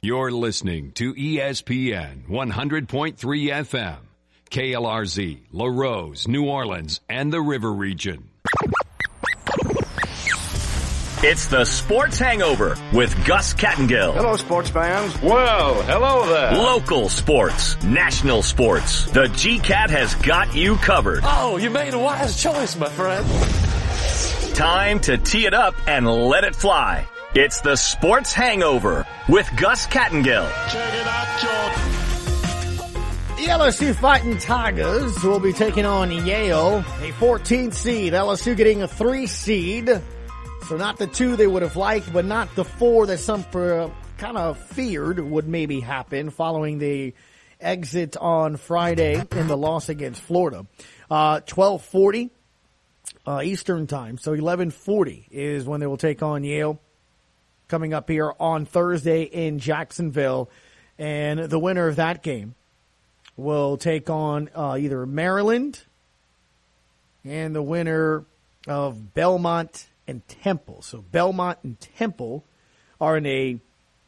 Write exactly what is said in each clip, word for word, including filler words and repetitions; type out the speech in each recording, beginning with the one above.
You're listening to E S P N one hundred point three F M, K L R Z, LaRose, New Orleans, and the River Region. It's the Sports Hangover with Gus Kattengill. Hello, sports fans. Well, hello there. Local sports, national sports. The G CAT has got you covered. Oh, you made a wise choice, my friend. Time to tee it up and let it fly. It's the Sports Hangover with Gus Kattengill. Check it out, George. The L S U Fighting Tigers will be taking on Yale, a fourteenth seed. L S U getting a three seed. So not the two they would have liked, but not the four that some uh, kind of feared would maybe happen following the exit on Friday in the loss against Florida. Uh, twelve forty uh, Eastern time, so eleven forty is when they will take on Yale, coming up here on Thursday in Jacksonville. And the winner of that game will take on uh, either Maryland and the winner of Belmont and Temple. So Belmont and Temple are in a,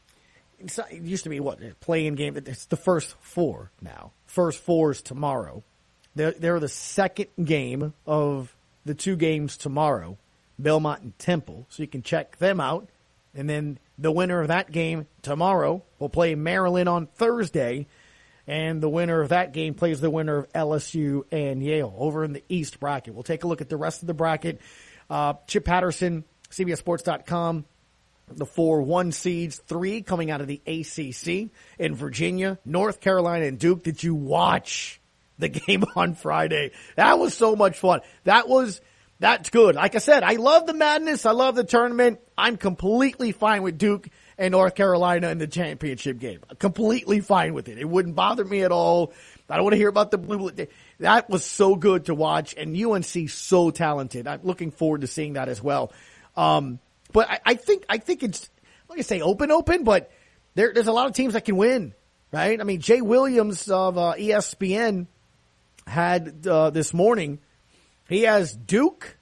it used to be what, a play-in game. It's the first four now. First four is tomorrow. They're, they're the second game of the two games tomorrow, Belmont and Temple. So you can check them out. And then the winner of that game tomorrow will play Maryland on Thursday. And the winner of that game plays the winner of L S U and Yale over in the East bracket. We'll take a look at the rest of the bracket. Uh, Chip Patterson, C B S Sports dot com, the four one seeds, three coming out of the A C C in Virginia, North Carolina, and Duke. Did you watch the game on Friday? That was so much fun. That was, that's good. Like I said, I love the madness. I love the tournament. I'm completely fine with Duke and North Carolina in the championship game. Completely fine with it. It wouldn't bother me at all. I don't want to hear about the blue. That was so good to watch, and U N C so talented. I'm looking forward to seeing that as well. Um, but I, I think I think it's, like I say, open, open, but there, there's a lot of teams that can win, right? I mean, Jay Williams of uh, E S P N had uh, this morning, he has Duke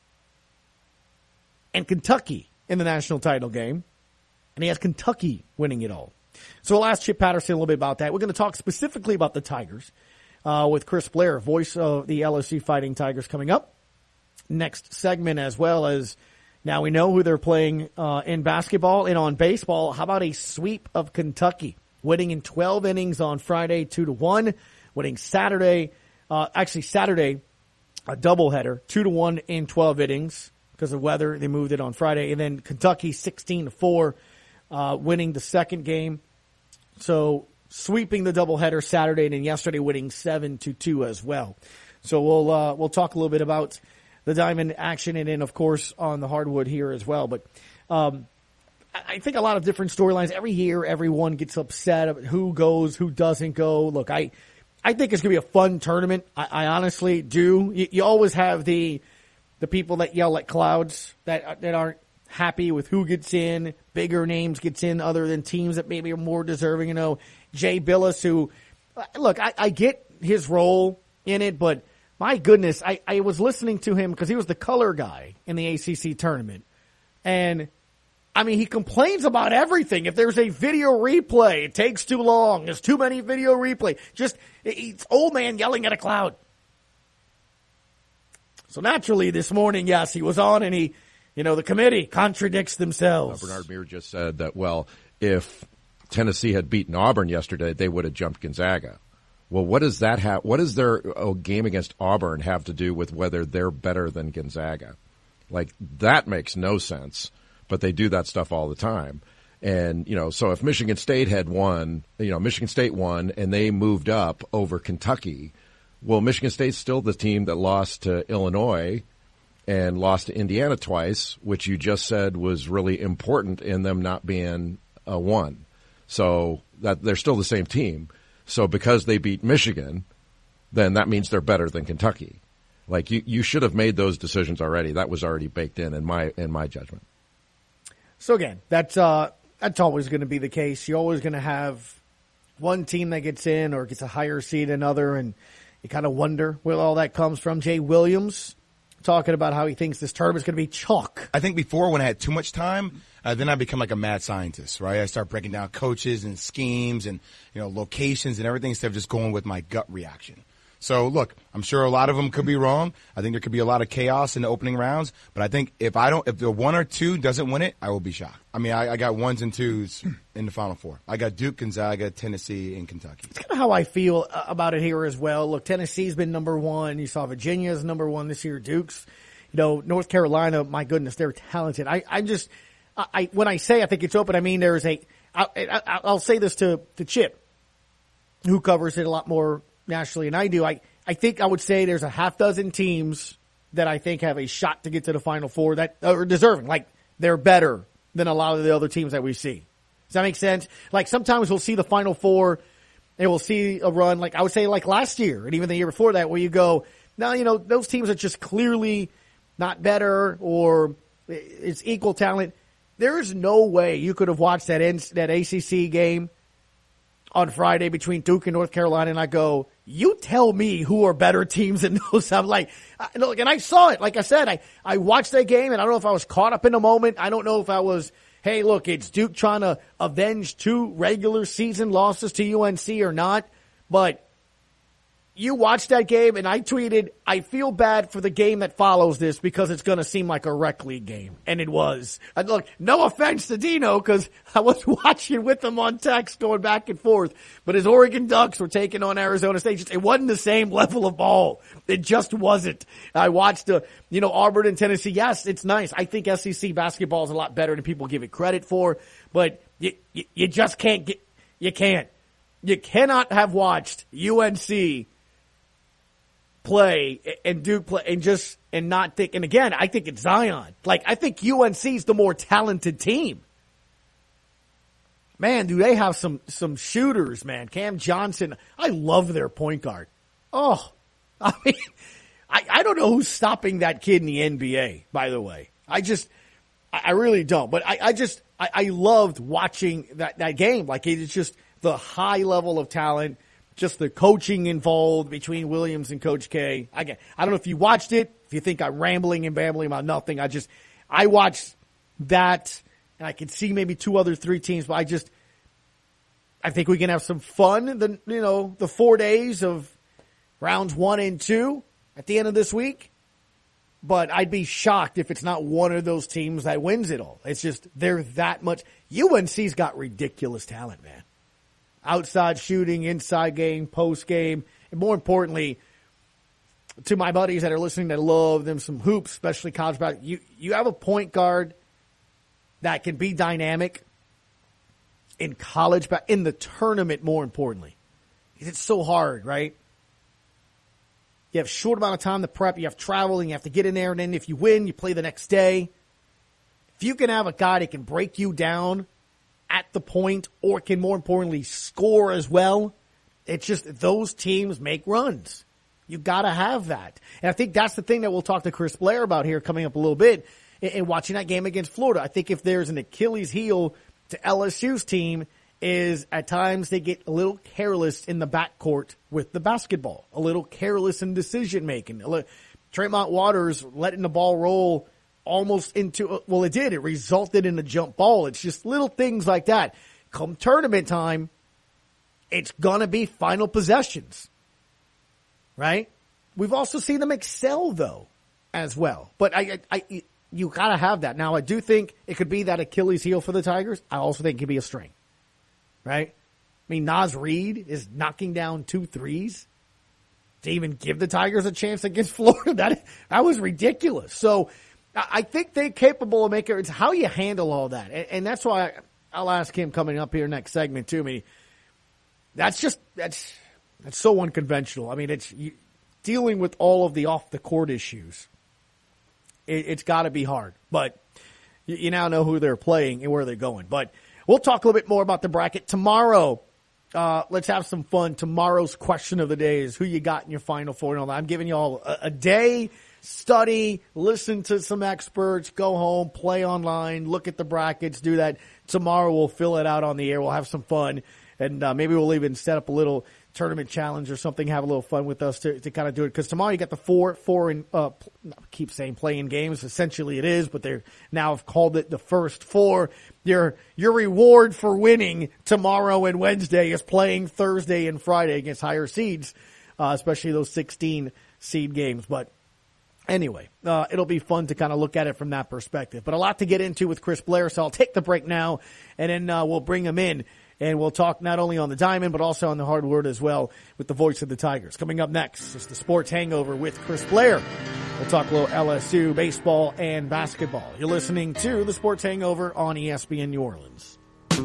and Kentucky in the national title game, and he has Kentucky winning it all. So we'll ask Chip Patterson a little bit about that. We're going to talk specifically about the Tigers uh, with Chris Blair, voice of the L S U Fighting Tigers, coming up next segment, as well as now we know who they're playing uh, in basketball and on baseball. How about a sweep of Kentucky, winning in twelve innings on Friday, two to one, winning Saturday, uh, actually Saturday, a doubleheader, two to one in twelve innings because of weather. They moved it on Friday, and then Kentucky sixteen to four, uh, winning the second game. So sweeping the doubleheader Saturday, and then yesterday winning seven to two as well. So we'll uh, we'll talk a little bit about the diamond action, and then of course on the hardwood here as well. But um, I think a lot of different storylines every year. Everyone gets upset about who goes, who doesn't go. Look, I I think it's gonna be a fun tournament. I, I honestly do. You, you always have the the people that yell at clouds that that aren't happy with who gets in, bigger names gets in other than teams that maybe are more deserving. You know, Jay Billis, who, look, I, I get his role in it, but my goodness, I, I was listening to him because he was the color guy in the A C C tournament. And, I mean, he complains about everything. If there's a video replay, it takes too long. There's too many video replay. Just, it's old man yelling at a cloud. So naturally this morning, yes, he was on and he, you know, the committee contradicts themselves. Uh, Bernard Meir just said that, well, if Tennessee had beaten Auburn yesterday, they would have jumped Gonzaga. Well, what does that have? What does their oh, game against Auburn have to do with whether they're better than Gonzaga? Like, that makes no sense, but they do that stuff all the time. And, you know, so if Michigan State had won, you know, Michigan State won and they moved up over Kentucky, well, Michigan State's still the team that lost to Illinois and lost to Indiana twice, which you just said was really important in them not being a one. So that they're still the same team. So because they beat Michigan, then that means they're better than Kentucky. Like, you, you should have made those decisions already. That was already baked in in my in my judgment. So again, that's uh, that's always going to be the case. You're always going to have one team that gets in or gets a higher seed than another, and you kind of wonder where all that comes from. Jay Williams talking about how he thinks this tournament's going to be chalk. I think before, when I had too much time, uh, then I become like a mad scientist, right? I start breaking down coaches and schemes and, you know, locations and everything instead of just going with my gut reaction. So, look, I'm sure a lot of them could be wrong. I think there could be a lot of chaos in the opening rounds. But I think if I don't, if the one or two doesn't win it, I will be shocked. I mean, I, I got ones and twos in the Final Four. I got Duke, Gonzaga, Tennessee, and Kentucky. It's kind of how I feel about it here as well. Look, Tennessee's been number one. You saw Virginia's number one this year. Duke's, you know, North Carolina. My goodness, they're talented. I, I just, I, I when I say I think it's open, I mean there's a. I, I, I'll say this to to Chip, who covers it a lot more nationally than I do. I. I think I would say there's a half dozen teams that I think have a shot to get to the Final Four that are deserving. Like, they're better than a lot of the other teams that we see. Does that make sense? Like, sometimes we'll see the Final Four and we'll see a run, like I would say like last year and even the year before that, where you go, no, you know, those teams are just clearly not better or it's equal talent. There's no way you could have watched that that A C C game on Friday between Duke and North Carolina, and I go, you tell me who are better teams than those. I'm like, I, look, and I saw it. Like I said, I, I watched that game, and I don't know if I was caught up in the moment. I don't know if I was, hey, look, it's Duke trying to avenge two regular season losses to U N C or not. But you watched that game, and I tweeted, I feel bad for the game that follows this because it's going to seem like a rec league game. And it was. And look, no offense to Dino because I was watching with him on text going back and forth. But his Oregon Ducks were taking on Arizona State. It wasn't the same level of ball. It just wasn't. I watched, the, you know, Auburn and Tennessee. Yes, it's nice. I think S E C basketball is a lot better than people give it credit for. But you, you, you just can't get, you can't. You cannot have watched U N C play and Duke play and just and not think. And again, I think it's Zion. Like, I think U N C's the more talented team. Man, do they have some some shooters, man. Cam Johnson, I love their point guard. Oh, I mean, I, I don't know who's stopping that kid in the N B A, by the way. I just, I really don't. But I, I just, I, I loved watching that, that game. Like, it's just the high level of talent. Just the coaching involved between Williams and Coach K. I, get, I don't know if you watched it, if you think I'm rambling and bambling about nothing. I just, I watched that, and I could see maybe two other three teams, but I just, I think we can have some fun, the, you know, the four days of rounds one and two at the end of this week. But I'd be shocked if it's not one of those teams that wins it all. It's just, they're that much. U N C's got ridiculous talent, man. Outside shooting, inside game, post game, and more importantly, to my buddies that are listening that love them some hoops, especially college basketball, you, you have a point guard that can be dynamic in college, but in the tournament more importantly. It's so hard, right? You have a short amount of time to prep, you have travel, and you have to get in there, and then if you win, you play the next day. If you can have a guy that can break you down at the point, or can more importantly score as well, it's just those teams make runs. You got to have that. And I think that's the thing that we'll talk to Chris Blair about here coming up a little bit in, in watching that game against Florida. I think if there's an Achilles heel to L S U's team is at times they get a little careless in the backcourt with the basketball, a little careless in decision making. Tremont Waters letting the ball roll almost into, well, it did. It resulted in a jump ball. It's just little things like that. Come tournament time, it's going to be final possessions, right? We've also seen them excel, though, as well. But I, I, I you got to have that. Now, I do think it could be that Achilles heel for the Tigers. I also think it could be a string, right? I mean, Naz Reid is knocking down two threes to even give the Tigers a chance against Florida. That, that was ridiculous. So, I think they're capable of making it. It's how you handle all that. And, and that's why I'll ask him coming up here next segment to me. That's just, that's, that's so unconventional. I mean, it's you, dealing with all of the off the court issues. It, it's got to be hard, but you, you now know who they're playing and where they're going. But we'll talk a little bit more about the bracket tomorrow. Uh, let's have some fun. Tomorrow's question of the day is who you got in your Final Four and all that. I'm giving you all a, a day. Study, listen to some experts, go home, play online, look at the brackets, do that. tomorrow we'll fill it out on the air. We'll have some fun, and uh, maybe we'll even set up a little tournament challenge or something, have a little fun with us to, to kind of do it. Because tomorrow you got the four, four and, uh, I keep saying playing games. Essentially it is, but they now have called it the first four. Your, your reward for winning tomorrow and Wednesday is playing Thursday and Friday against higher seeds, uh, especially those sixteen seed games. But anyway, uh, it'll be fun to kind of look at it from that perspective. But a lot to get into with Chris Blair, so I'll take the break now, and then uh, we'll bring him in. And we'll talk not only on the diamond, but also on the hardwood as well with the voice of the Tigers. Coming up next is the Sports Hangover with Chris Blair. We'll talk a little L S U, baseball, and basketball. You're listening to the Sports Hangover on E S P N New Orleans.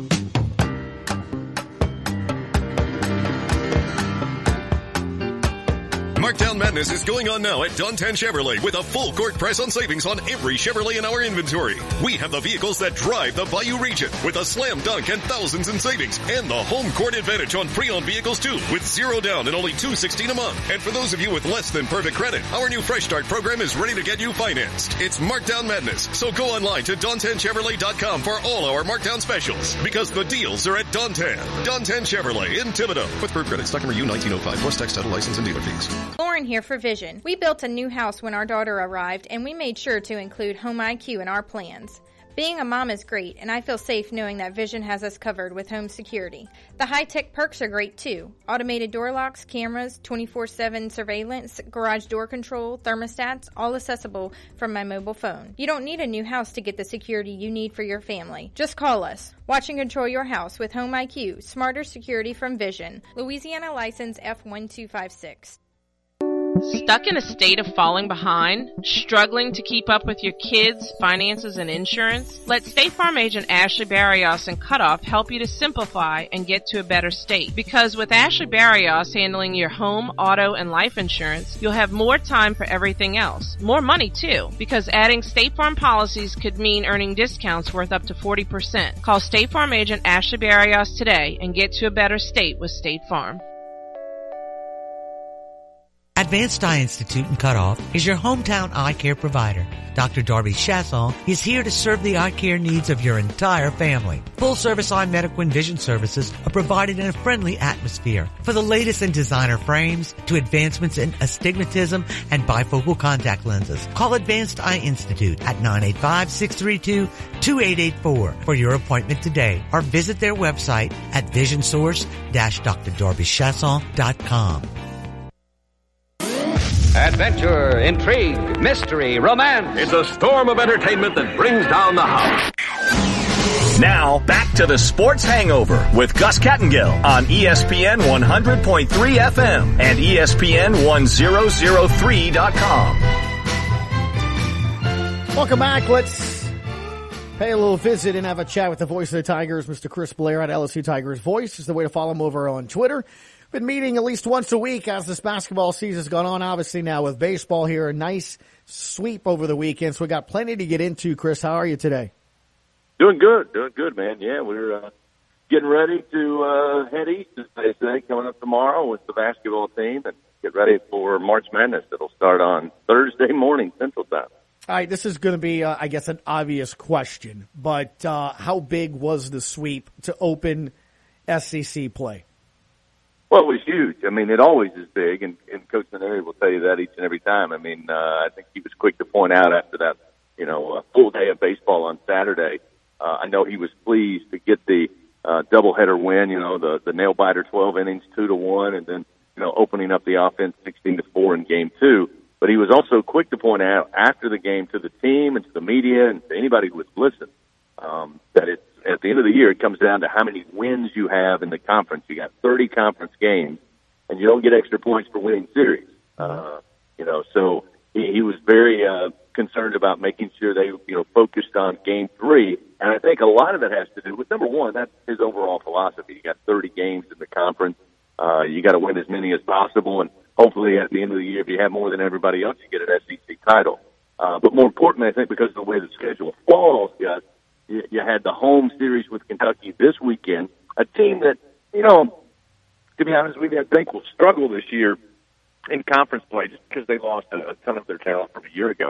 Markdown Madness is going on now at Dontan Chevrolet with a full court press on savings on every Chevrolet in our inventory. We have the vehicles that drive the Bayou region with a slam dunk and thousands in savings, and the home court advantage on pre-owned vehicles too, with zero down and only two hundred sixteen dollars a month. And for those of you with less than perfect credit, our new Fresh Start program is ready to get you financed. It's Markdown Madness, so go online to Dontan Chevrolet dot com for all our markdown specials, because the deals are at Dontan. Dontan Chevrolet in Thibodaux. With per credit, stock number U nineteen oh five, plus tax, title, license, and dealer fees. Lauren here for Vision. We built a new house when our daughter arrived, and we made sure to include Home I Q in our plans. Being a mom is great, and I feel safe knowing that Vision has us covered with home security. The high-tech perks are great too. Automated door locks, cameras, twenty-four seven surveillance, garage door control, thermostats, all accessible from my mobile phone. You don't need a new house to get the security you need for your family. Just call us. Watch and control your house with Home I Q, smarter security from Vision. Louisiana license F one two five six. Stuck in a state of falling behind? Struggling to keep up with your kids, finances, and insurance? Let State Farm agent Ashley Barrios and Cutoff help you to simplify and get to a better state. Because with Ashley Barrios handling your home, auto, and life insurance, you'll have more time for everything else. More money, too, because adding State Farm policies could mean earning discounts worth up to forty percent. Call State Farm agent Ashley Barrios today and get to a better state with State Farm. Advanced Eye Institute in Cutoff is your hometown eye care provider. Doctor Darby Chasson is here to serve the eye care needs of your entire family. Full-service eye medical and vision services are provided in a friendly atmosphere. For the latest in designer frames to advancements in astigmatism and bifocal contact lenses, call Advanced Eye Institute at nine eight five, six three two, two eight eight four for your appointment today, or visit their website at vision source dash d r darby chasson dot com. Adventure, intrigue, mystery, romance. It's a storm of entertainment that brings down the house. Now, back to the Sports Hangover with Gus Kattengill on E S P N one hundred point three F M and E S P N one thousand three dot com. Welcome back. Let's pay a little visit and have a chat with the voice of the Tigers, Mister Chris Blair at L S U Tigers Voice. Is the way to follow him over on Twitter. Been meeting at least once a week as this basketball season's gone on. Obviously now with baseball here, a nice sweep over the weekend. So we got plenty to get into. Chris, how are you today? Doing good, doing good, man. Yeah, we're uh, getting ready to uh, head east, as they say, coming up tomorrow with the basketball team, and get ready for March Madness. It'll start on Thursday morning Central Time. All right, this is going to be, uh, I guess, an obvious question, but uh, how big was the sweep to open S E C play? Well, it was huge. I mean, it always is big, and, and Coach Maneri will tell you that each and every time. I mean, uh, I think he was quick to point out after that, you know, uh, full day of baseball on Saturday. Uh, I know he was pleased to get the uh, doubleheader win, you know, the, the nail-biter twelve innings, two to one, and then, you know, opening up the offense sixteen to four in game two. But he was also quick to point out after the game to the team and to the media and to anybody who was listening um, that it's, at the end of the year, it comes down to how many wins you have in the conference. You got thirty conference games, and you don't get extra points for winning series. Uh, you know, so he, he was very uh, concerned about making sure they, you know, focused on game three. And I think a lot of that has to do with, number one, that's his overall philosophy. You got thirty games in the conference. Uh, you got to win as many as possible, and hopefully at the end of the year, if you have more than everybody else, you get an S E C title. Uh, but more importantly, I think because of the way the schedule falls, guys, you, you had the home series with Kentucky this weekend, a team that, you know, to be honest with you, I think will struggle this year in conference play just because they lost a, a ton of their talent from a year ago.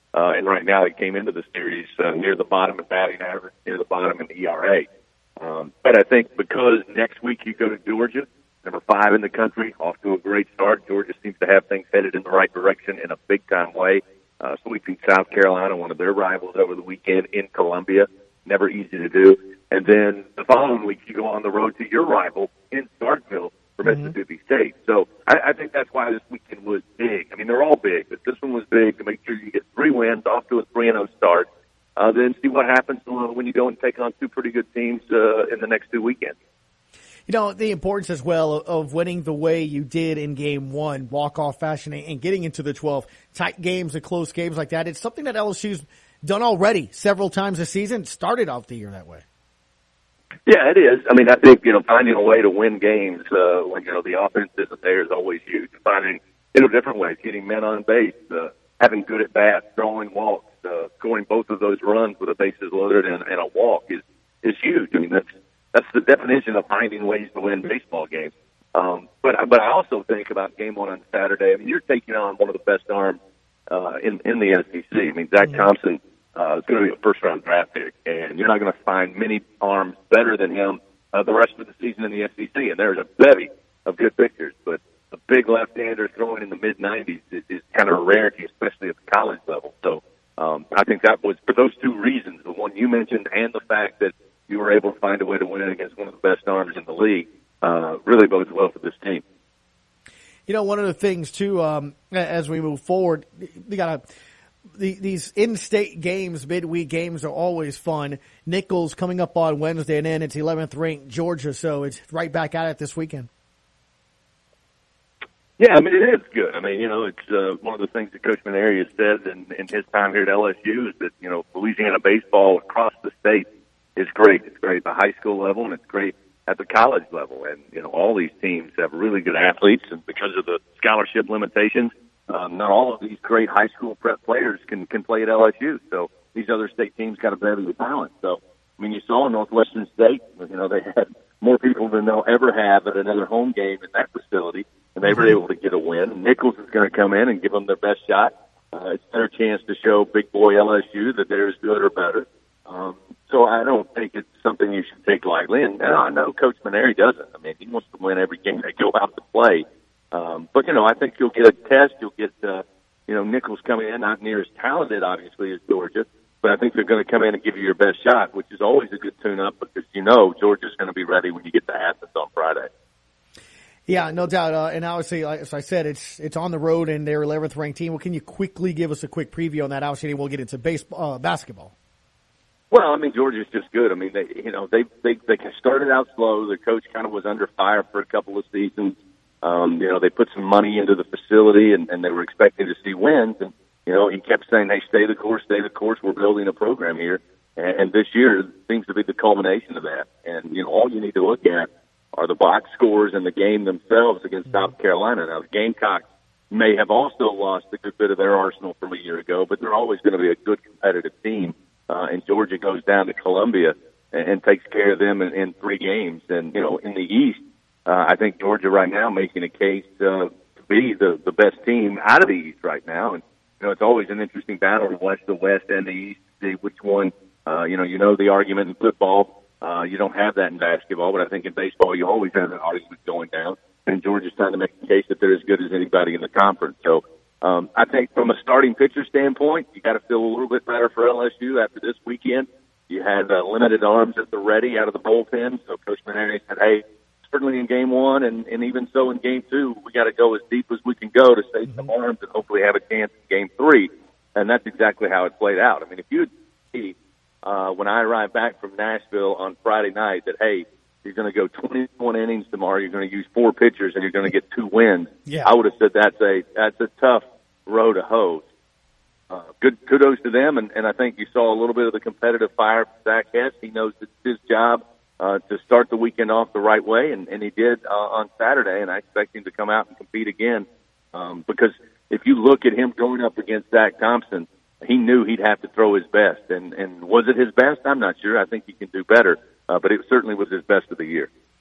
Uh, and right now, they came into the series uh, near the bottom in batting average, near the bottom in the E R A. Um, but I think because next week you go to Georgia, number five in the country, off to a great start. Georgia seems to have things headed in the right direction in a big-time way. Uh, sweeping South Carolina, one of their rivals, over the weekend in Columbia. Never easy to do. And then the following week, you go on the road to your rival in Starkville for mm-hmm. Mississippi State. So I, I think that's why this weekend was big. I mean, they're all big, but this one was big to make sure you get three wins off to a three and oh start. Uh, then see what happens when you go and take on two pretty good teams uh, in the next two weekends. You know, the importance as well of winning the way you did in game one, walk-off fashion, and getting into the twelve. Tight games and close games like that. It's something that L S U's done already several times this season. Started off the year that way. Yeah, it is. I mean, I think, you know, finding a way to win games uh, when, you know, the offense isn't there is always huge. Finding, you know, different ways, getting men on base, uh, having good at bats, throwing walks, uh, scoring both of those runs with a bases loaded and, and a walk is, is huge. I mean, that's, that's the definition of finding ways to win baseball games. Um, but, but I also think about game one on Saturday. I mean, you're taking on one of the best arms, uh, in, in the S E C. I mean, Zach mm-hmm. Thompson, Uh, it's going to be a first-round draft pick, and you're not going to find many arms better than him uh, the rest of the season in the S E C. And there's a bevy of good pitchers, but a big left-hander throwing in the mid nineties is, is kind of a rarity, especially at the college level. So um, I think that was for those two reasons, the one you mentioned and the fact that you were able to find a way to win against one of the best arms in the league, uh, really bodes well for this team. You know, one of the things, too, um, as we move forward, we got to The, these in-state games, midweek games, are always fun. Nichols coming up on Wednesday, and then it's eleventh ranked Georgia, so it's right back at it this weekend. Yeah, I mean, it is good. I mean, you know, it's uh, one of the things that Coach Maneri has said in, in his time here at L S U is that, you know, Louisiana baseball across the state is great. It's great at the high school level, and it's great at the college level. And, you know, all these teams have really good athletes, and because of the scholarship limitations, Um, not all of these great high school prep players can, can play at L S U. So these other state teams got a bevy of talent. So, I mean, you saw Northwestern State, you know, they had more people than they'll ever have at another home game in that facility, and they were able to get a win. Nichols is going to come in and give them their best shot. Uh, it's their chance to show big boy L S U that they're as good or better. Um, so I don't think it's something you should take lightly. And, and I know Coach Maneri doesn't. I mean, he wants to win every game they go out to play. Um, but, you know, I think you'll get a test. You'll get, uh, you know, Nichols coming in, not near as talented, obviously, as Georgia. But I think they're going to come in and give you your best shot, which is always a good tune-up because, you know, Georgia's going to be ready when you get to Athens on Friday. Yeah, no doubt. Uh, and obviously, like, as I said, it's it's on the road and they're eleventh ranked team. Well, can you quickly give us a quick preview on that? Obviously, we'll get into baseball, uh, basketball. Well, I mean, Georgia's just good. I mean, they, you know, they they they started out slow. The coach kind of was under fire for a couple of seasons. Um, you know, they put some money into the facility, and, and they were expecting to see wins. And you know, he kept saying, "Hey, stay the course, stay the course. We're building a program here." And, and this year seems to be the culmination of that. And you know, all you need to look at are the box scores and the game themselves against South Carolina. Now, the Gamecocks may have also lost a good bit of their arsenal from a year ago, but they're always going to be a good competitive team. Uh, and Georgia goes down to Columbia and, and takes care of them in, in three games. And, you know, in the East, uh, I think Georgia right now making a case uh, to be the, the best team out of the East right now. And, you know, it's always an interesting battle to watch the West and the East, see which one, uh, you know, you know the argument in football. Uh, you don't have that in basketball, but I think in baseball you always have an argument going down. And Georgia's trying to make the case that they're as good as anybody in the conference. So um, I think from a starting pitcher standpoint, you got to feel a little bit better for L S U after this weekend. You had uh, limited arms at the ready out of the bullpen, so Coach Maneri said, hey, certainly in game one and, and even so in game two, we got to go as deep as we can go to save some arms and hopefully have a chance in game three. And that's exactly how it played out. I mean, if you'd see uh, when I arrived back from Nashville on Friday night that, hey, you're going to go twenty-one innings tomorrow, you're going to use four pitchers, and you're going to get two wins, yeah. I would have said that's a that's a tough row to hoe. Uh, good kudos to them, and, and I think you saw a little bit of the competitive fire from Zach Hess. He knows it's his job uh, to start the weekend off the right way, and, and he did uh, on Saturday, and I expect him to come out and compete again um, because if you look at him going up against Zach Thompson, he knew he'd have to throw his best, and, and was it his best? I'm not sure. I think he can do better, uh, but it certainly was his best of the year.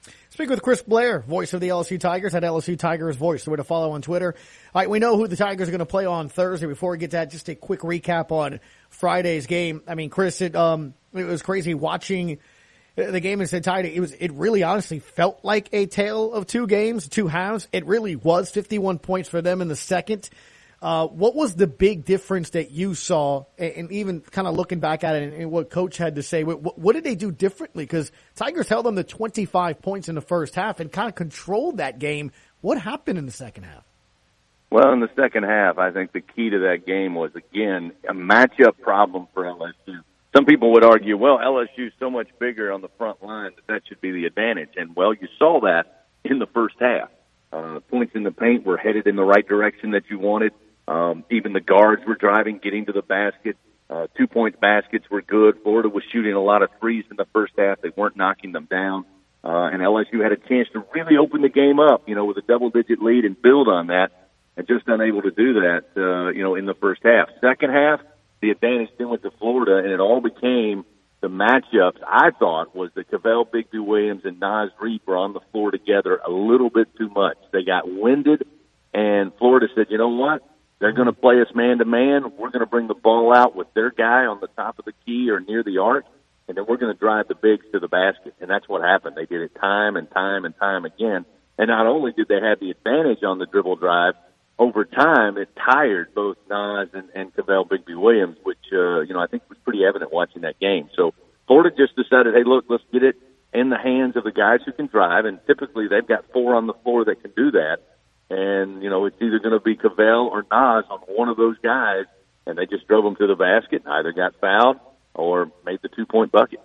Speak with Chris Blair, voice of the L S U Tigers, at L S U Tigers Voice, the way to follow on Twitter. All right, we know who the Tigers are going to play on Thursday. Before we get to that, just a quick recap on Friday's game. I mean, Chris, it, um, it was crazy watching the game in Tidy. It was, it really honestly felt like a tale of two games, two halves. It really was fifty-one points for them in the second. Uh, what was the big difference that you saw, and, and even kind of looking back at it and, and what Coach had to say? What, what did they do differently? Because Tigers held them to twenty-five points in the first half and kind of controlled that game. What happened in the second half? Well, in the second half, I think the key to that game was, again, a matchup problem for L S U. Some people would argue, well, L S U is so much bigger on the front line that that should be the advantage. And, well, you saw that in the first half. Uh, points in the paint were headed in the right direction that you wanted. Um, even the guards were driving, getting to the basket. Uh, two-point baskets were good. Florida was shooting a lot of threes in the first half. They weren't knocking them down. Uh, and L S U had a chance to really open the game up, you know, with a double-digit lead and build on that, and just unable to do that, uh, you know, in the first half. Second half, the advantage then went to Florida, and it all became the matchups. I thought was that Cavell Bigby-Williams and Naz Reid were on the floor together a little bit too much. They got winded, and Florida said, you know what? They're going to play us man-to-man. We're going to bring the ball out with their guy on the top of the key or near the arc, and then we're going to drive the bigs to the basket. And that's what happened. They did it time and time and time again. And not only did they have the advantage on the dribble drive, over time it tired both Naz and, and Cavell Bigby-Williams, which, uh, you know, I think was pretty evident watching that game. So Florida just decided, hey, look, let's get it in the hands of the guys who can drive, and typically they've got four on the floor that can do that. And, you know, it's either going to be Cavell or Naz on one of those guys, and they just drove them to the basket, either got fouled or made the two-point bucket.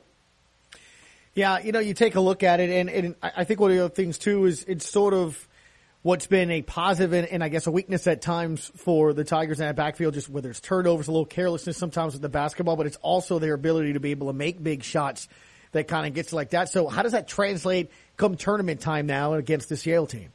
Yeah, you know, you take a look at it, and, and I think one of the other things, too, is it's sort of what's been a positive and, and I guess a weakness at times for the Tigers in that backfield, just whether it's turnovers, a little carelessness sometimes with the basketball, but it's also their ability to be able to make big shots that kind of gets like that. So how does that translate come tournament time now against this Yale team?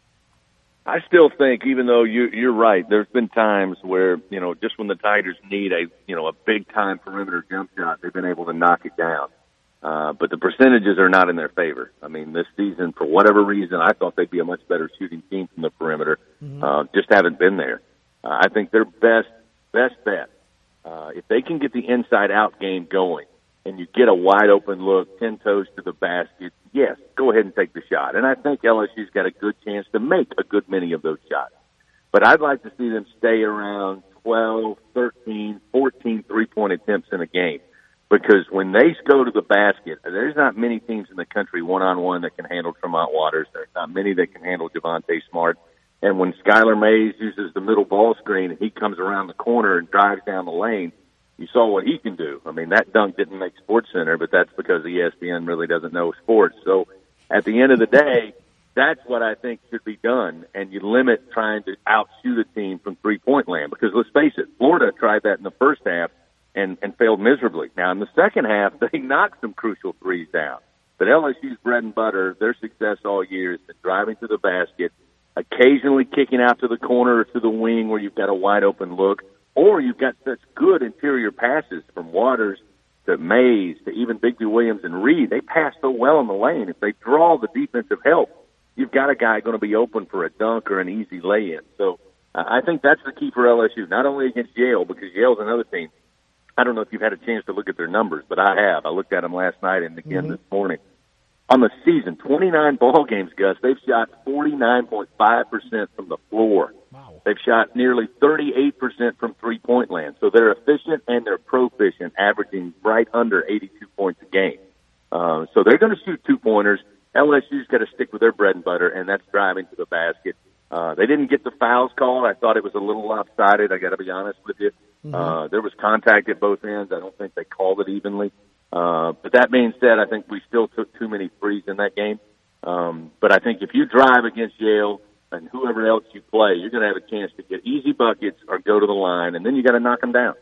I still think, even though you, you're right, there's been times where, you know, just when the Tigers need a, you know, a big-time perimeter jump shot, they've been able to knock it down. Uh, but the percentages are not in their favor. I mean, this season, for whatever reason, I thought they'd be a much better shooting team from the perimeter. Mm-hmm. Uh, just haven't been there. Uh, I think their best, best bet, uh, if they can get the inside-out game going, and you get a wide-open look, ten toes to the basket, yes, go ahead and take the shot. And I think L S U's got a good chance to make a good many of those shots. But I'd like to see them stay around twelve, thirteen, fourteen three-point attempts in a game. Because when they go to the basket, there's not many teams in the country one-on-one that can handle Tremont Waters. There's not many that can handle Javonte Smart. And when Skylar Mays uses the middle ball screen and he comes around the corner and drives down the lane, you saw what he can do. I mean, that dunk didn't make SportsCenter, but that's because E S P N really doesn't know sports. So at the end of the day, that's what I think should be done, and you limit trying to outshoot a team from three-point land. Because let's face it, Florida tried that in the first half and, and failed miserably. Now, in the second half, they knocked some crucial threes down. But L S U's bread and butter, their success all year has been driving to the basket, occasionally kicking out to the corner or to the wing where you've got a wide-open look, or you've got such good interior passes from Waters to Mays to even Bigby-Williams and Reed. They pass so well in the lane. If they draw the defensive help, you've got a guy going to be open for a dunk or an easy lay-in. So uh, I think that's the key for L S U, not only against Yale, because Yale's another team. I don't know if you've had a chance to look at their numbers, but I have. I looked at them last night and again mm-hmm. this morning. On the season, twenty-nine ball games, Gus, they've shot forty-nine point five percent from the floor. Wow. They've shot nearly thirty-eight percent from three-point land. So they're efficient and they're proficient, averaging right under eighty-two points a game. Uh, so they're going to shoot two-pointers. L S U's got to stick with their bread and butter, and that's driving to the basket. Uh, they didn't get the fouls called. I thought it was a little lopsided, I got to be honest with you. Mm-hmm. Uh, there was contact at both ends. I don't think they called it evenly. Uh, but that being said, I think we still took too many threes in that game. Um, but I think if you drive against Yale and whoever else you play, you're going to have a chance to get easy buckets or go to the line, and then you got to knock them down.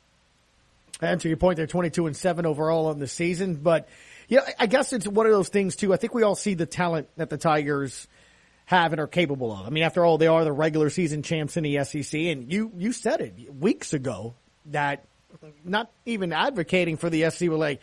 And to your point, they're twenty-two and seven overall on the season. But yeah, I guess it's one of those things too. I think we all see the talent that the Tigers have and are capable of. I mean, after all, they are the regular season champs in the S E C, and you you said it weeks ago that. Not even advocating for the S E C, we're like,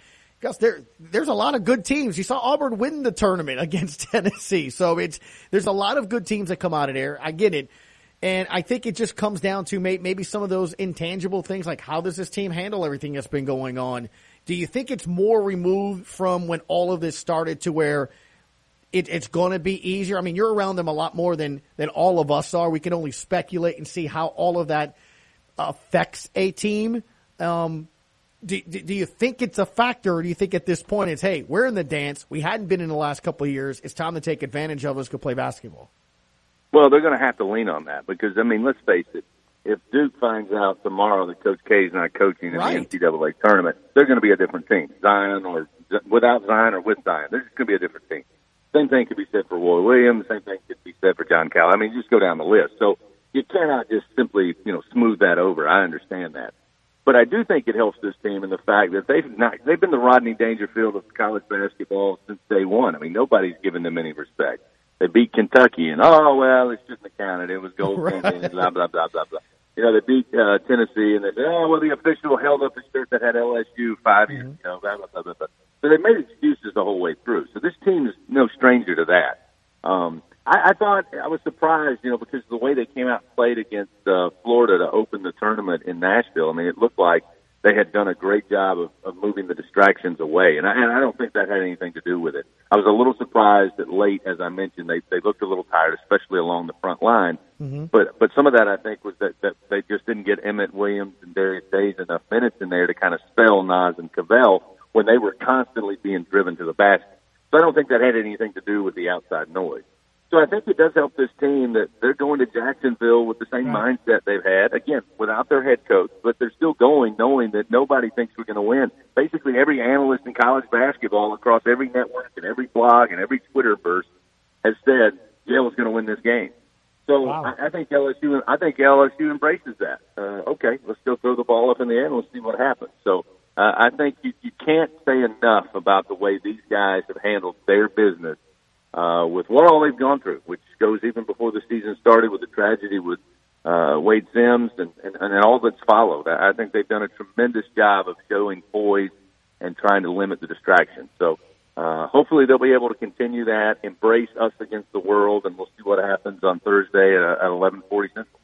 Gus, there, there's a lot of good teams. You saw Auburn win the tournament against Tennessee. So it's, there's a lot of good teams that come out of there. I get it. And I think it just comes down to may, maybe some of those intangible things, like how does this team handle everything that's been going on? Do you think it's more removed from when all of this started to where it, it's going to be easier? I mean, you're around them a lot more than, than all of us are. We can only speculate and see how all of that affects a team. Um, do, do you think it's a factor, or do you think at this point it's, hey, we're in the dance. We hadn't been in the last couple of years. It's time to take advantage of us to play basketball. Well, they're going to have to lean on that because, I mean, let's face it. If Duke finds out tomorrow that Coach K is not coaching in right. the N C double A tournament, they're going to be a different team. Zion or without Zion or with Zion, they're just going to be a different team. Same thing could be said for Roy Williams. Same thing could be said for John Cal. I mean, just go down the list. So you cannot just simply, you know, smooth that over. I understand that. But I do think it helps this team in the fact that they've not, they've been the Rodney Dangerfield of college basketball since day one. I mean, nobody's given them any respect. They beat Kentucky, and, oh, well, it's just accounted. It was gold right. and blah, blah, blah, blah, blah. You know, they beat uh, Tennessee, and they said, oh, well, the official held up a shirt that had L S U five years mm-hmm. ago, blah, blah, blah, blah, blah. So they made excuses the whole way through. So this team is no stranger to that. Um, I, I thought, I was surprised, you know, because of the way they came out and played against uh, Florida to open the tournament in Nashville. I mean, it looked like they had done a great job of, of moving the distractions away, and I, and I don't think that had anything to do with it. I was a little surprised that late, as I mentioned, they they looked a little tired, especially along the front line. Mm-hmm. But but some of that, I think, was that, that they just didn't get Emmett Williams and Darius Days enough minutes in there to kind of spell Nas and Cavell when they were constantly being driven to the basket. So I don't think that had anything to do with the outside noise. So I think it does help this team that they're going to Jacksonville with the same right. mindset they've had, again, without their head coach, but they're still going knowing that nobody thinks we're going to win. Basically, every analyst in college basketball across every network and every blog and every Twitter burst has said Yale is going to win this game. So wow. I, I think L S U, I think L S U embraces that. Uh, okay, let's go throw the ball up in the air and let's see what happens. So uh, I think you, you can't say enough about the way these guys have handled their business. Uh, with what all they've gone through, which goes even before the season started with the tragedy with uh, Wade Sims and, and, and all that's followed. I, I think they've done a tremendous job of showing poise and trying to limit the distractions. So uh, hopefully they'll be able to continue that, embrace us against the world, and we'll see what happens on Thursday at, at eleven forty Central.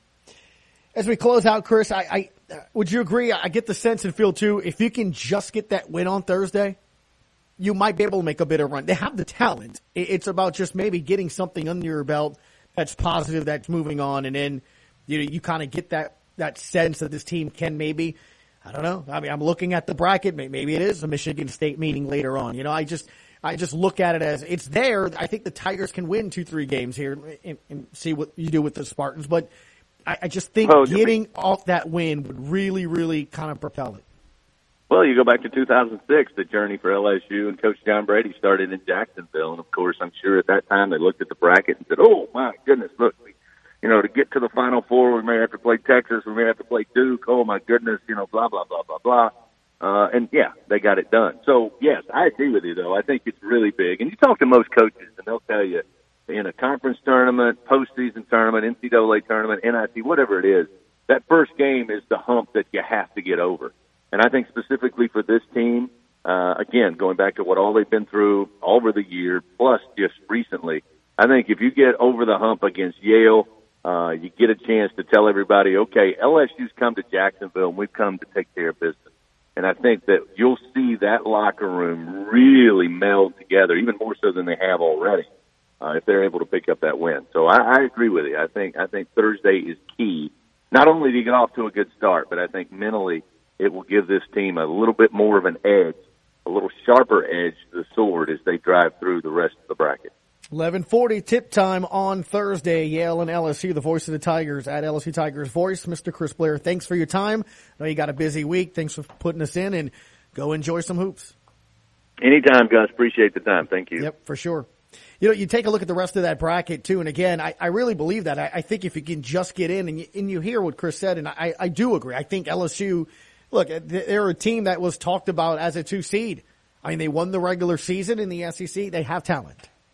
As we close out, Chris, I, I would you agree? I get the sense and feel, too, if you can just get that win on Thursday, you might be able to make a bit of run. They have the talent. It's about just maybe getting something under your belt that's positive, that's moving on, and then you know, you kind of get that, that sense that this team can maybe, I don't know. I mean, I'm looking at the bracket. Maybe it is a Michigan State meeting later on. You know, I just I just look at it as it's there. I think the Tigers can win two, three games here and, and see what you do with the Spartans. But I, I just think oh, getting off that win would really, really kind of propel it. Well, you go back to two thousand six, the journey for L S U and Coach John Brady started in Jacksonville. And, of course, I'm sure at that time they looked at the bracket and said, oh, my goodness, look, we, you know, to get to the Final Four, we may have to play Texas, we may have to play Duke, oh, my goodness, you know, blah, blah, blah, blah, blah. Uh, and, yeah, they got it done. So, yes, I agree with you, though. I think it's really big. And you talk to most coaches, and they'll tell you in a conference tournament, postseason tournament, N C double A tournament, N I T, whatever it is, that first game is the hump that you have to get over. And I think specifically for this team, uh, again, going back to what all they've been through over the year, plus just recently, I think if you get over the hump against Yale, uh, you get a chance to tell everybody, okay, L S U's come to Jacksonville and we've come to take care of business. And I think that you'll see that locker room really meld together, even more so than they have already, uh, if they're able to pick up that win. So I, I agree with you. I think, I think Thursday is key, not only to get off to a good start, but I think mentally, it will give this team a little bit more of an edge, a little sharper edge to the sword as they drive through the rest of the bracket. eleven forty tip time on Thursday. Yale and L S U, the voice of the Tigers at L S U Tigers Voice. Mister Chris Blair, thanks for your time. I know you got a busy week. Thanks for putting us in, and go enjoy some hoops. Anytime, Gus. Appreciate the time. Thank you. Yep, for sure. You know, you take a look at the rest of that bracket, too, and again, I, I really believe that. I, I think if you can just get in, and you, and you hear what Chris said, and I, I do agree. I think L S U... Look, they're a team that was talked about as a two seed. I mean, they won the regular season in the S E C. They have talent.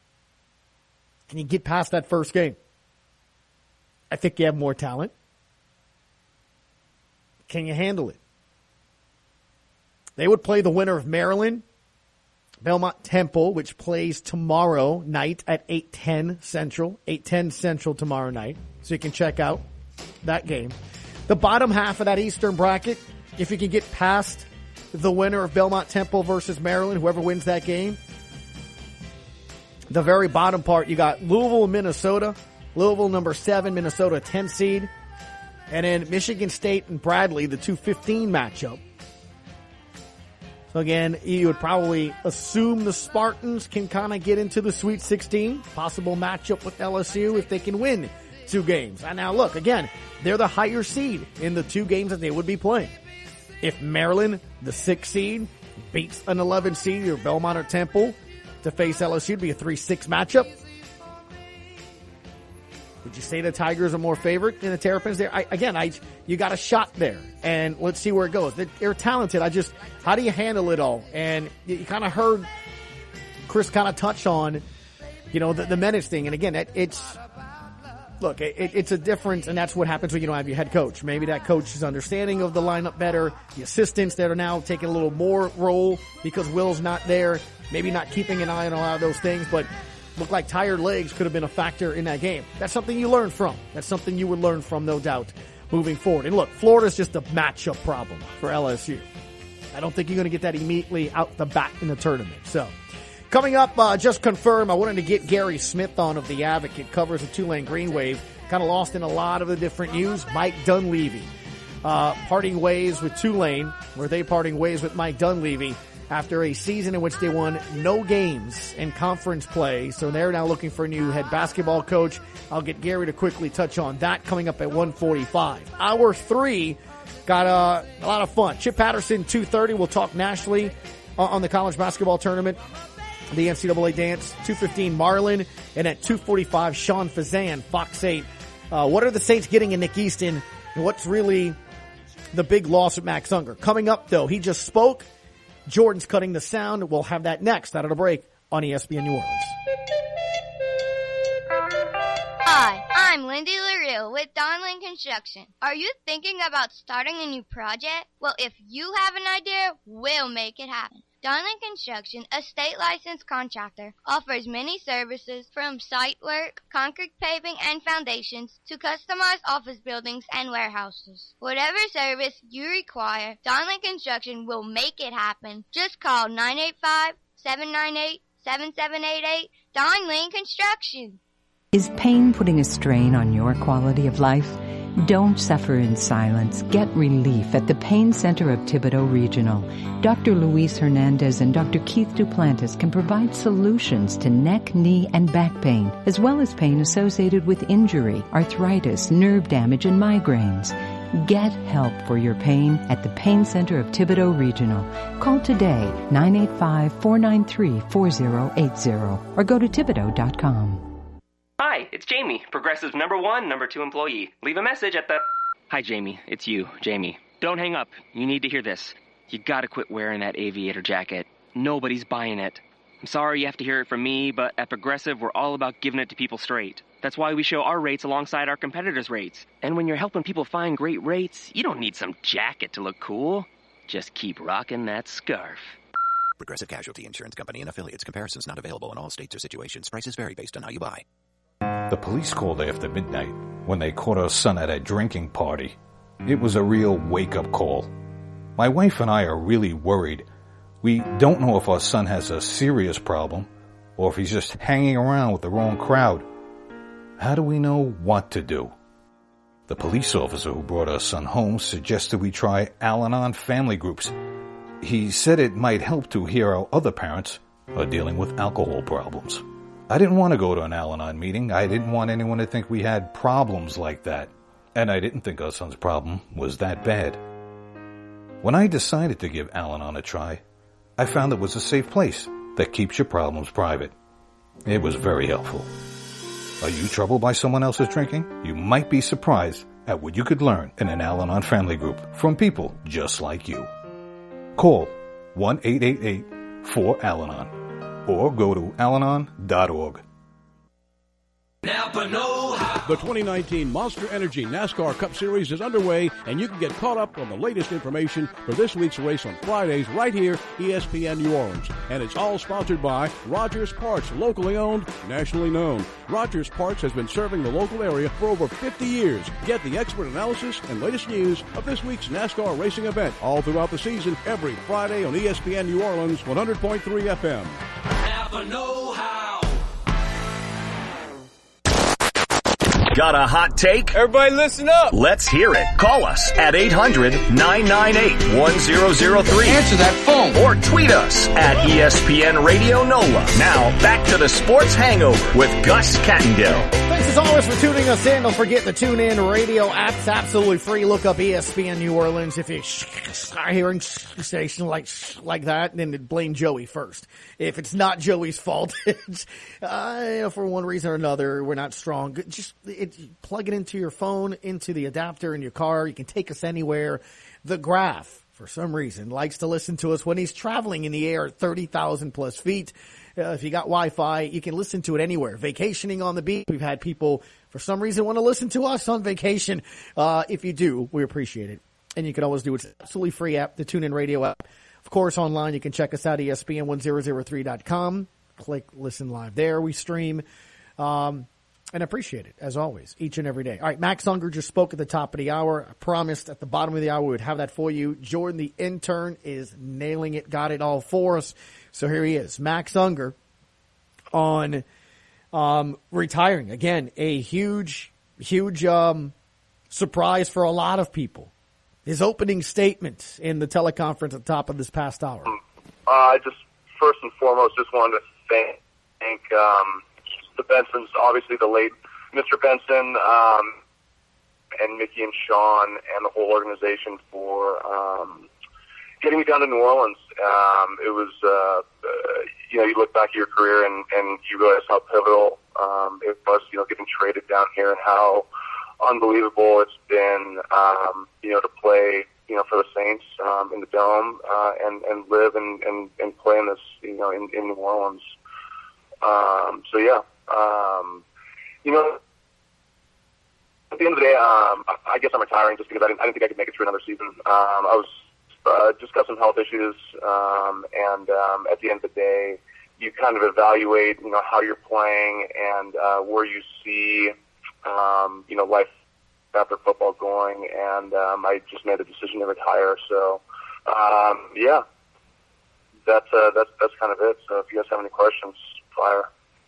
Can you get past that first game? I think you have more talent. Can you handle it? They would play the winner of Maryland Belmont Temple, which plays tomorrow night at eight ten Central, eight ten Central tomorrow night. So you can check out that game. The bottom half of that Eastern bracket, if you can get past the winner of Belmont Temple versus Maryland, whoever wins that game, the very bottom part, you got Louisville, Minnesota. Louisville number seven, Minnesota ten seed. And then Michigan State and Bradley, the two fifteen matchup. So again, you would probably assume the Spartans can kind of get into the Sweet sixteen. Possible matchup with L S U if they can win two games. And now look, again, they're the higher seed in the two games that they would be playing. If Maryland, the six seed, beats an eleven seed, either Belmont or Temple, to face L S U, it'd be a three six matchup. Would you say the Tigers are more favored than the Terrapins there? I, again, I you got a shot there, and let's see where it goes. They're, they're talented. I just, how do you handle it all? And you, you kind of heard Chris kind of touch on, you know, the, the menace thing. And again, it, it's, look, it, it's a difference, and that's what happens when you don't have your head coach. Maybe that coach is understanding of the lineup better. The assistants that are now taking a little more role because Will's not there. Maybe not keeping an eye on a lot of those things, but looked like tired legs could have been a factor in that game. That's something you learn from. That's something you would learn from, no doubt, moving forward. And look, Florida's just a matchup problem for L S U. I don't think you're going to get that immediately out the bat in the tournament. So, coming up, uh, just confirm, I wanted to get Gary Smith on of The Advocate, covers the Tulane Green Wave. Kind of lost in a lot of the different news. Mike Dunleavy, uh, parting ways with Tulane, where they parting ways with Mike Dunleavy after a season in which they won no games in conference play. So they're now looking for a new head basketball coach. I'll get Gary to quickly touch on that coming up at one forty-five. Hour three got uh, a lot of fun. Chip Patterson, two thirty. We'll talk nationally on the college basketball tournament, the N C double A dance. two fifteen Marlin. And at two forty-five, Sean Fazan, Fox eight. Uh, what are the Saints getting in Nick Easton? And what's really the big loss with Max Unger? Coming up, though, he just spoke. Jordan's cutting the sound. We'll have that next out of the break on E S P N New Orleans. Hi, I'm Lindy LaRue with Donlin Construction. Are you thinking about starting a new project? Well, if you have an idea, we'll make it happen. Donlin Construction, a state licensed contractor, offers many services from site work, concrete paving and foundations to customized office buildings and warehouses. Whatever service you require, Donlin Construction will make it happen. Just call nine eight five, seven nine eight, seven seven eight eight. Donlin Construction. Is pain putting a strain on your quality of life? Don't suffer in silence. Get relief at the Pain Center of Thibodaux Regional. Doctor Luis Hernandez and Doctor Keith Duplantis can provide solutions to neck, knee, and back pain, as well as pain associated with injury, arthritis, nerve damage, and migraines. Get help for your pain at the Pain Center of Thibodaux Regional. Call today, nine eight five, four nine three, four zero eight zero, or go to Thibodaux dot com. Hi, it's Jamie, Progressive number one, number two employee. Leave a message at the... Hi, Jamie. It's you, Jamie. Don't hang up. You need to hear this. You gotta quit wearing that aviator jacket. Nobody's buying it. I'm sorry you have to hear it from me, but at Progressive, we're all about giving it to people straight. That's why we show our rates alongside our competitors' rates. And when you're helping people find great rates, you don't need some jacket to look cool. Just keep rocking that scarf. Progressive Casualty Insurance Company and Affiliates. Comparisons not available in all states or situations. Prices vary based on how you buy. The police called after midnight when they caught our son at a drinking party. It was a real wake-up call. My wife and I are really worried. We don't know if our son has a serious problem or if he's just hanging around with the wrong crowd. How do we know what to do? The police officer who brought our son home suggested we try Al-Anon family groups. He said it might help to hear how other parents are dealing with alcohol problems. I didn't want to go to an Al-Anon meeting. I didn't want anyone to think we had problems like that. And I didn't think our son's problem was that bad. When I decided to give Al-Anon a try, I found it was a safe place that keeps your problems private. It was very helpful. Are you troubled by someone else's drinking? You might be surprised at what you could learn in an Al-Anon family group from people just like you. Call one eight eight eight, four, A L A N O N or go to al anon dot org. Napa know-how. The twenty nineteen Monster Energy NASCAR Cup Series is underway, and you can get caught up on the latest information for this week's race on Fridays right here, E S P N New Orleans. And it's all sponsored by Rogers Parts, locally owned, nationally known. Rogers Parts has been serving the local area for over fifty years. Get the expert analysis and latest news of this week's NASCAR racing event all throughout the season, every Friday on E S P N New Orleans, one hundred point three F M. Have a know-how. Got a hot take? Everybody listen up. Let's hear it. Call us at eight hundred, nine nine eight, one zero zero three. Answer that phone. Or tweet us at E S P N Radio NOLA. Now, back to the Sports Hangover with Gus Kattengell. Thanks as always for tuning us in. Don't forget the TuneIn radio app's absolutely free. Look up E S P N New Orleans. If you start hearing station like like that, then blame Joey first. If it's not Joey's fault, it's, uh, for one reason or another, we're not strong. Just it, plug it into your phone, into the adapter in your car. You can take us anywhere. The Graph, for some reason, likes to listen to us when he's traveling in the air at thirty thousand plus feet. Uh, if you got Wi-Fi, you can listen to it anywhere. Vacationing on the beach, we've had people, for some reason, want to listen to us on vacation. Uh, if you do, we appreciate it. And you can always do it. It's an absolutely free app, the TuneIn Radio app. Of course, online, you can check us out, E S P N one thousand three dot com. Click Listen Live there. We stream. Um, and appreciate it, as always, each and every day. All right, Max Unger just spoke at the top of the hour. I promised at the bottom of the hour we would have that for you. Jordan, the intern, is nailing it, got it all for us. So here he is, Max Unger, on um, retiring. Again, a huge, huge um, surprise for a lot of people. His opening statement in the teleconference at the top of this past hour. Uh, I just, first and foremost, just wanted to thank, thank um, the Bensons, obviously the late Mister Benson, um, and Mickey and Sean and the whole organization for um, getting me down to New Orleans. Um, it was, uh, uh, you know, you look back at your career and, and you realize how pivotal um, it was, you know, getting traded down here and how unbelievable it's been, um, you know, to play, you know, for the Saints um, in the Dome uh, and, and live and, and, and play in this, you know, in, in New Orleans. Um, so, yeah, um, you know, at the end of the day, um, I, I guess I'm retiring just because I didn't, I didn't think I could make it through another season. Um, I was uh, just got some health issues, um, and um, at the end of the day, you kind of evaluate, you know, how you're playing and uh, where you see, um, you know, life after football going, and um, I just made the decision to retire. So, um, yeah, that's uh, that's that's kind of it. So, if you guys have any questions, fire.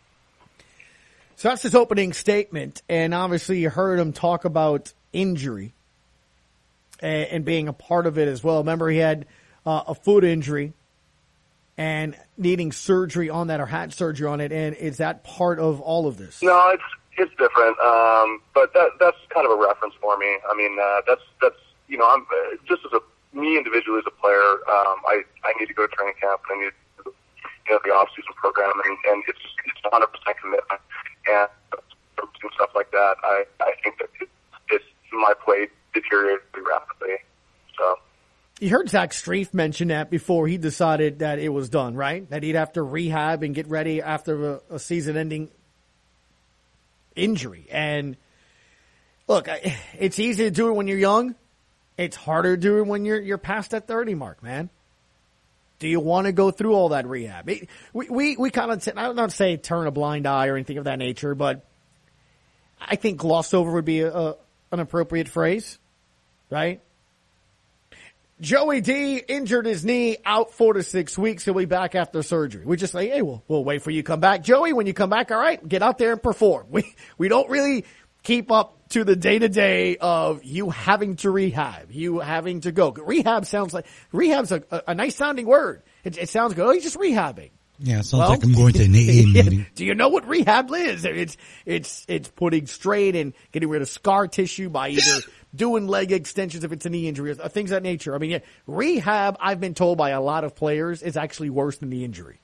So that's his opening statement, and obviously you heard him talk about injury and, and being a part of it as well. Remember, he had uh, a foot injury and needing surgery on that, or had surgery on it, and is that part of all of this? No, it's it's different, um, but that that's kind of a reference for me. I mean, uh, that's that's you know, I'm uh, just as a me individually as a player, um, I I need to go to training camp and I need to do, you know, the off season program, and, and it's it's one hundred percent commitment. And stuff like that, I, I think that it, it's my play deteriorated pretty rapidly. So you heard Zach Strief mention that before he decided that it was done, right? That he'd have to rehab and get ready after a, a season-ending injury. And look, it's easy to do it when you're young. It's harder to do it when you're you're past that thirty mark, man. Do you want to go through all that rehab? We, we, we kind of, I don't not say turn a blind eye or anything of that nature, but I think gloss over would be a, a, an appropriate phrase, right? Joey D injured his knee, out four to six weeks. He'll be back after surgery. We just say, hey, we'll, we'll wait for you to come back. Joey, when you come back, all right, get out there and perform. We, we don't really keep up to the day-to-day of you having to rehab, you having to go. Rehab sounds like, rehab's a, a, a nice-sounding word. It, it sounds good. Oh, he's just rehabbing. Yeah, it sounds well, like I'm going to an A A meeting. Do you know what rehab is? It's, it's, it's putting straight and getting rid of scar tissue by either doing leg extensions if it's a knee injury, or things of that nature. I mean, yeah, rehab, I've been told by a lot of players, is actually worse than the injury.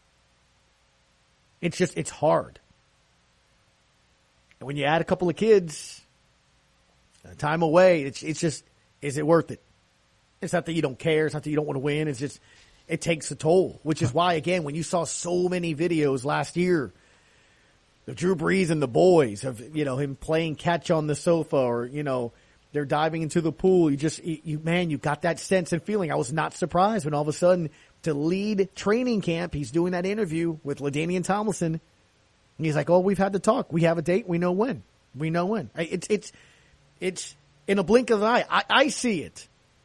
It's just, it's hard. And when you add a couple of kids, time away, it's it's just, is it worth it? It's not that you don't care. It's not that you don't want to win. It's just, it takes a toll, which is why, again, when you saw so many videos last year, the Drew Brees and the boys of, you know, him playing catch on the sofa or, you know, they're diving into the pool. You just, you, you man, you got that sense and feeling. I was not surprised when all of a sudden to lead training camp, he's doing that interview with LaDainian Tomlinson. And he's like, oh, we've had the talk. We have a date. We know when. We know when. It's, it's, it's in a blink of an eye. I, I see it.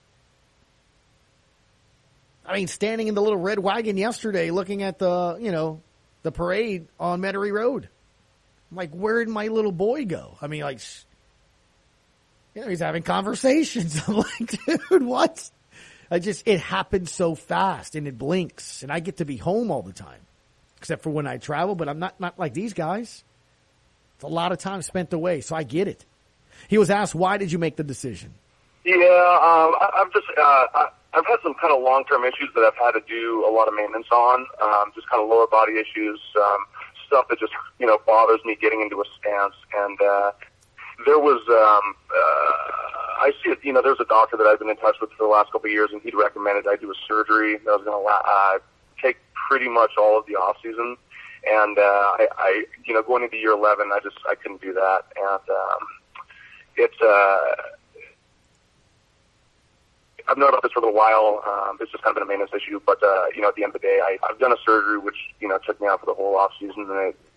I mean, standing in the little red wagon yesterday, looking at the, you know, the parade on Metairie Road. I'm like, where did my little boy go? I mean, like, you know, he's having conversations. I'm like, dude, what? I just, it happens so fast and it blinks and I get to be home all the time, except for when I travel, but I'm not, not like these guys. It's a lot of time spent away. So I get it. He was asked, why did you make the decision? Yeah, um, I, I've just, uh, I, I've had some kind of long-term issues that I've had to do a lot of maintenance on, um, just kind of lower body issues, um, stuff that just, you know, bothers me getting into a stance. And, uh, there was, um, uh, I see it, you know, there's a doctor that I've been in touch with for the last couple of years, and he'd recommended I do a surgery that was going to uh, take pretty much all of the off season. And, uh, I, I, you know, going into year eleven, I just, I couldn't do that. And, um, it's, uh, I've known about this for a little while. Um, it's just kind of been a maintenance issue, but, uh, you know, at the end of the day, I, I've done a surgery, which, you know, took me out for the whole off season, and it,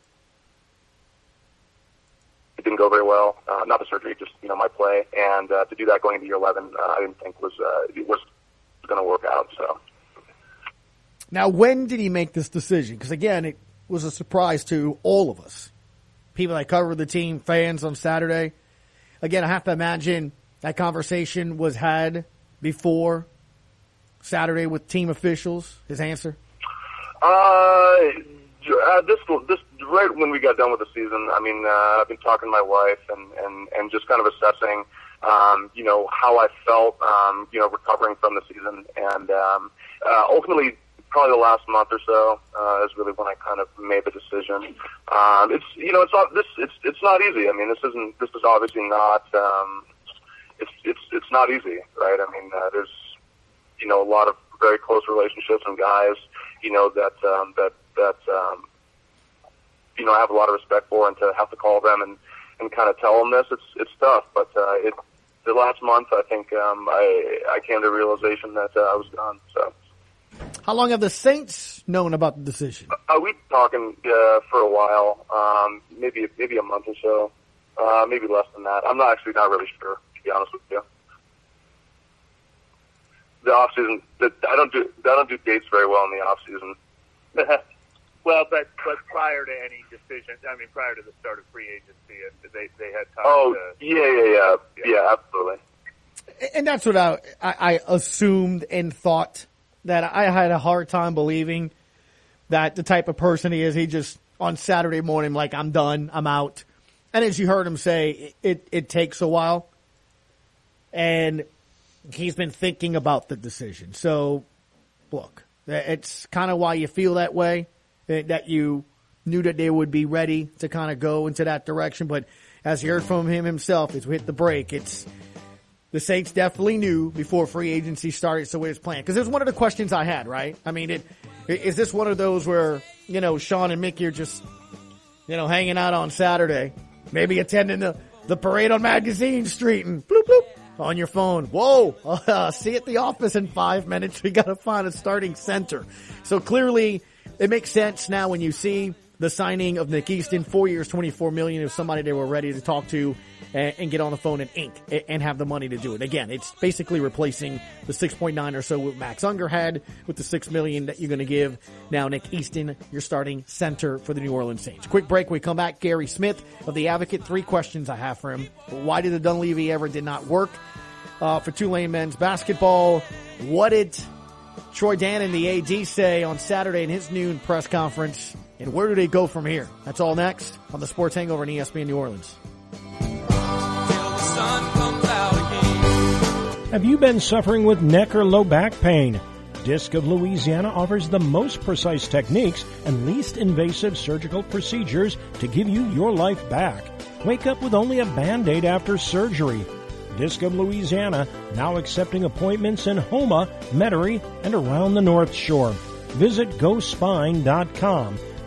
It didn't go very well. Uh, not the surgery, just, you know, my play. And uh, to do that going into year eleven, uh, I didn't think was uh, it was going to work out. So, now, when did he make this decision? Because, again, it was a surprise to all of us. People that cover the team, fans on Saturday. Again, I have to imagine that conversation was had before Saturday with team officials. His answer? Uh, uh this this. Right when we got done with the season, I mean, uh, I've been talking to my wife and, and, and just kind of assessing, um, you know, how I felt, um, you know, recovering from the season. And, um, uh, ultimately, probably the last month or so, uh, is really when I kind of made the decision. Um, it's, you know, it's not, this, it's, it's not easy. I mean, this isn't, this is obviously not, um, it's, it's, it's not easy, right? I mean, uh, there's, you know, a lot of very close relationships and guys, you know, that, um, that, that, um, you know, I have a lot of respect for, and to have to call them and, and kind of tell them this, it's, it's tough. But, uh, it, the last month, I think, um, I, I came to the realization that, uh, I was done, so. How long have the Saints known about the decision? Uh, we've been talking, uh, for a while, um, maybe, maybe a month or so, uh, maybe less than that. I'm not actually not really sure, to be honest with you. The off season, the, I don't do, I don't do dates very well in the off season. Well, but but prior to any decision, I mean, prior to the start of free agency, they they had time. Oh, to, yeah, yeah, yeah, yeah, yeah, absolutely. And that's what I, I I assumed and thought, that I had a hard time believing that the type of person he is, he just on Saturday morning, like, I'm done, I'm out. And as you heard him say, it it takes a while, and he's been thinking about the decision. So, look, it's kind of why you feel that way. That you knew that they would be ready to kind of go into that direction. But as you heard from him himself, as we hit the break, it's the Saints definitely knew before free agency started, so it was planned. Because it was one of the questions I had, right? I mean, it, is this one of those where, you know, Sean and Mickey are just, you know, hanging out on Saturday, maybe attending the, the parade on Magazine Street and bloop, bloop, on your phone. Whoa, uh, see you at the office in five minutes. We got to find a starting center. So clearly, it makes sense now when you see the signing of Nick Easton, four years, twenty-four million dollars, of somebody they were ready to talk to and, and get on the phone and ink and have the money to do it. Again, it's basically replacing the six point nine or so Max Unger had with the six million dollars that you're going to give now Nick Easton, your starting center for the New Orleans Saints. Quick break. We come back. Gary Smith of The Advocate. Three questions I have for him. Why did the Dunleavy ever did not work uh, for Tulane men's basketball? What did Troy Dannon, the A D, say on Saturday in his noon press conference, and where do they go from here? That's all next on the Sports Hangover on E S P N New Orleans. Have you been suffering with neck or low back pain? Disc of Louisiana offers the most precise techniques and least invasive surgical procedures to give you your life back. Wake up with only a Band-Aid after surgery. Disc of Louisiana, now accepting appointments in Houma, Metairie, and around the North Shore. Visit go spine dot com.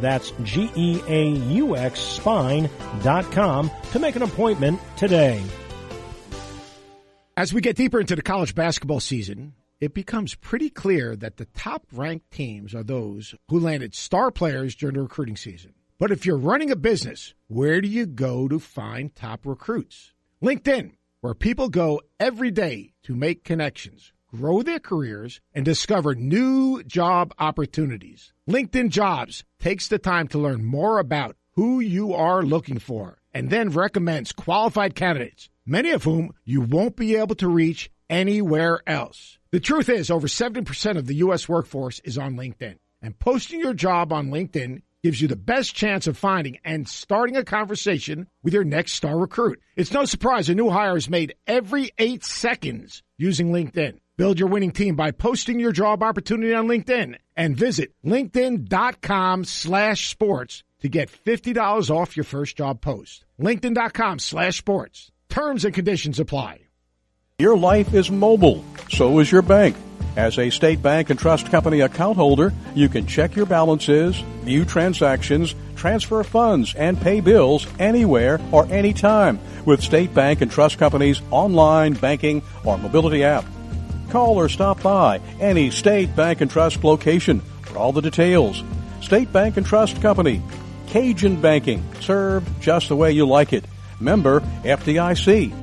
That's G E A U X spine dot com to make an appointment today. As we get deeper into the college basketball season, it becomes pretty clear that the top-ranked teams are those who landed star players during the recruiting season. But if you're running a business, where do you go to find top recruits? LinkedIn, where people go every day to make connections, grow their careers, and discover new job opportunities. LinkedIn Jobs takes the time to learn more about who you are looking for and then recommends qualified candidates, many of whom you won't be able to reach anywhere else. The truth is, over seventy percent of the U S workforce is on LinkedIn, and posting your job on LinkedIn gives you the best chance of finding and starting a conversation with your next star recruit. It's no surprise a new hire is made every eight seconds using LinkedIn. Build your winning team by posting your job opportunity on LinkedIn and visit linkedin.com slash sports to get fifty dollars off your first job post. linkedin.com slash sports. Terms and conditions apply. Your life is mobile. So is your bank. As a State Bank and Trust Company account holder, you can check your balances, view transactions, transfer funds, and pay bills anywhere or anytime with State Bank and Trust Company's online banking or mobility app. Call or stop by any State Bank and Trust location for all the details. State Bank and Trust Company. Cajun Banking. Served just the way you like it. Member F D I C.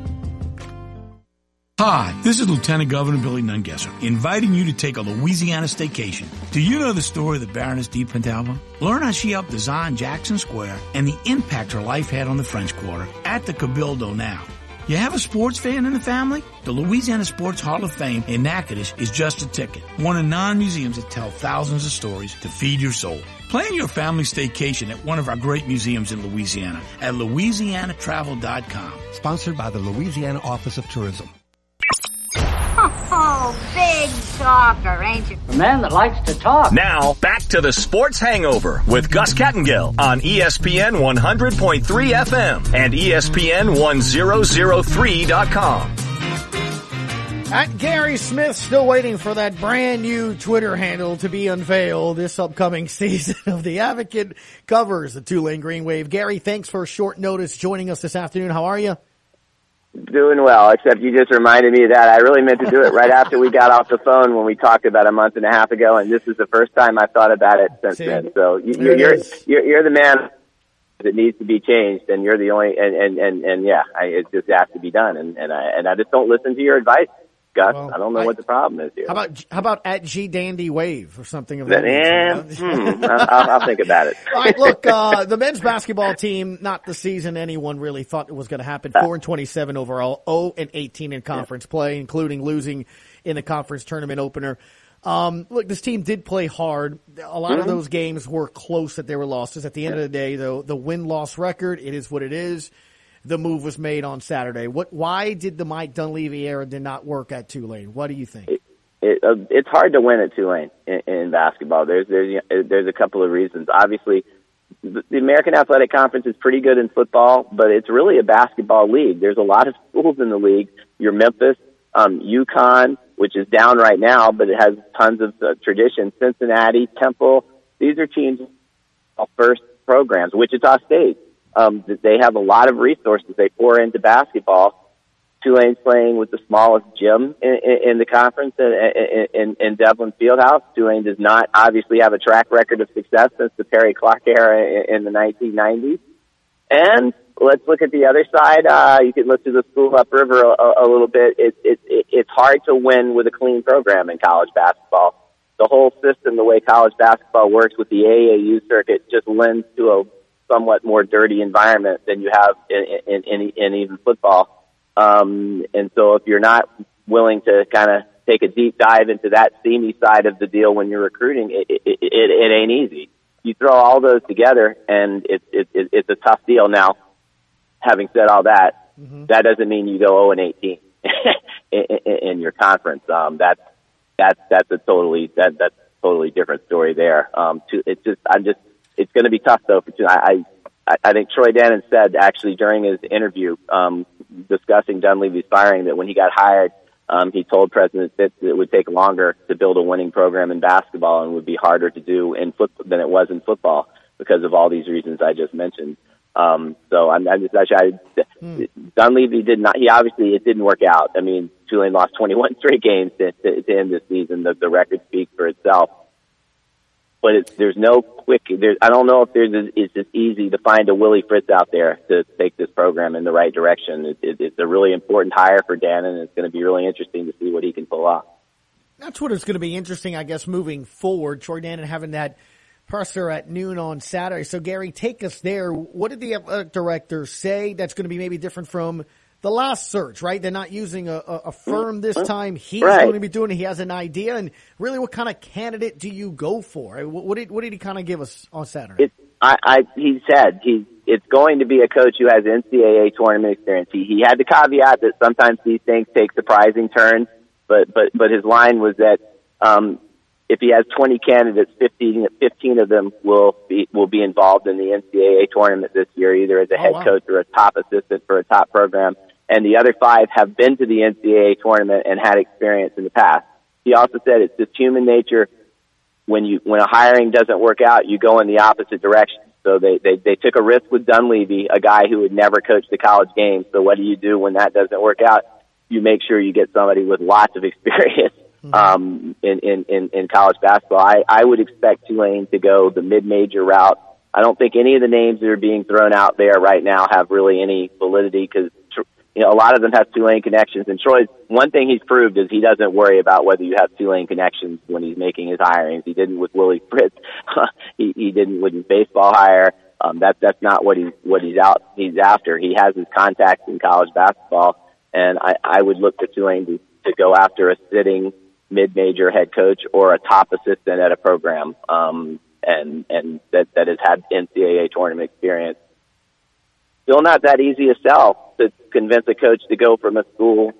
Hi, this is Lieutenant Governor Billy Nungesser, inviting you to take a Louisiana staycation. Do you know the story of the Baroness de Pentalba? Learn how she helped design Jackson Square and the impact her life had on the French Quarter at the Cabildo now. You have a sports fan in the family? The Louisiana Sports Hall of Fame in Natchitoches is just a ticket. One of nine museums that tell thousands of stories to feed your soul. Plan your family staycation at one of our great museums in Louisiana at louisiana travel dot com. Sponsored by the Louisiana Office of Tourism. Oh, big talker, ain't you? A man that likes to talk. Now, back to the Sports Hangover with Gus Kattengill on E S P N one hundred point three F M and E S P N ten oh three dot com. At Gary Smith, still waiting for that brand new Twitter handle to be unveiled. This upcoming season of The Advocate covers the Tulane Green Wave. Gary, thanks for short notice joining us this afternoon. How are you? Doing well, except you just reminded me of that. I really meant to do it right after we got off the phone when we talked about a month and a half ago, and this is the first time I've thought about it since See, then. So you, you're, you're, you're you're the man that needs to be changed, and you're the only, and, and, and, and yeah, I, it just has to be done, and, and I, and I just don't listen to your advice, Gus. Well, I don't know I, what the problem is here. How about, how about at G Dandy Wave or something of that nature? hmm, I'll, I'll think about it. All right, look, uh, the men's basketball team, not the season anyone really thought it was going to happen. four and twenty-seven overall, oh and eighteen in conference yeah. play, including losing in the conference tournament opener. Um, look, this team did play hard. A lot mm-hmm. of those games were close that they were losses. At the end yeah. of the day, though, the win-loss record, it is what it is. The move was made on Saturday. What? Why did the Mike Dunleavy era did not work at Tulane? What do you think? It, it, uh, it's hard to win at Tulane in, in basketball. There's there's there's a couple of reasons. Obviously, the, the American Athletic Conference is pretty good in football, but it's really a basketball league. There's a lot of schools in the league. Your Memphis, um, UConn, which is down right now, but it has tons of uh, tradition. Cincinnati, Temple. These are teams, first programs. Wichita State. Um, they have a lot of resources they pour into basketball. Tulane's playing with the smallest gym in, in, in the conference in, in, in Devlin Fieldhouse. Tulane does not obviously have a track record of success since the Perry Clark era in, in the nineteen nineties. And let's look at the other side. Uh, you can look to the school upriver a, a little bit. It, it, it, it's hard to win with a clean program in college basketball. The whole system, the way college basketball works with the A A U circuit, just lends to a somewhat more dirty environment than you have in, in, in, in even football. Um, and so if you're not willing to kind of take a deep dive into that steamy side of the deal when you're recruiting, it, it, it, it ain't easy. You throw all those together and it, it, it, it's a tough deal. Now, having said all that, mm-hmm. that doesn't mean you go oh and eighteen in, in, in your conference. Um, that's, that's, that's a totally, that, that's a totally different story there. Um, to, it's just, I'm just, It's going to be tough, though. For I, I, I think Troy Dannon said, actually, during his interview um, discussing Dunleavy's firing, that when he got hired, um, he told President Fitz that it would take longer to build a winning program in basketball and would be harder to do in football than it was in football. because of all these reasons I just mentioned. Um, so I'm, I'm just actually, I, hmm. Dunleavy did not, he obviously, it didn't work out. I mean, Tulane lost twenty-one straight games to, to, to end this season. The, the record speaks for itself. But it's, there's no quick, there's, I don't know if there's, a, it's just easy to find a Willie Fritz out there to take this program in the right direction. It, it, it's a really important hire for Dannon, and it's going to be really interesting to see what he can pull off. That's what it's going to be interesting, I guess, moving forward. Troy Dannon having that presser at noon on Saturday. So, Gary, take us there. What did the athletic director say that's going to be maybe different from the last search, right? They're not using a, a firm this time. He's right. going to be doing it. He has an idea. And really, what kind of candidate do you go for? What did, what did he kind of give us on Saturday? It, I, I, he said he, it's going to be a coach who has N C double A tournament experience. He, he had the caveat that sometimes these things take surprising turns, but, but, but his line was that, um, if he has twenty candidates, fifteen, fifteen of them will be, will be involved in the N C double A tournament this year, either as a oh, head wow. coach or a top assistant for a top program. And the other five have been to the N C double A tournament and had experience in the past. He also said it's just human nature. When you, when a hiring doesn't work out, you go in the opposite direction. So they, they, they took a risk with Dunleavy, a guy who had never coached the college game. So what do you do when that doesn't work out? You make sure you get somebody with lots of experience. Um, in, in, in, in college basketball. I, I would expect Tulane to go the mid-major route. I don't think any of the names that are being thrown out there right now have really any validity because, you know, a lot of them have Tulane connections. And Troy's, one thing he's proved is he doesn't worry about whether you have Tulane connections when he's making his hirings. He didn't with Willie Fritz. he, he didn't with his baseball hire. Um, that, that's not what he's, what he's out, he's after. He has his contacts in college basketball. And I, I would look to Tulane to, to go after a sitting mid-major head coach or a top assistant at a program, um, and, and that, that has had N C double A tournament experience. Still not that easy to sell to convince a coach to go from a school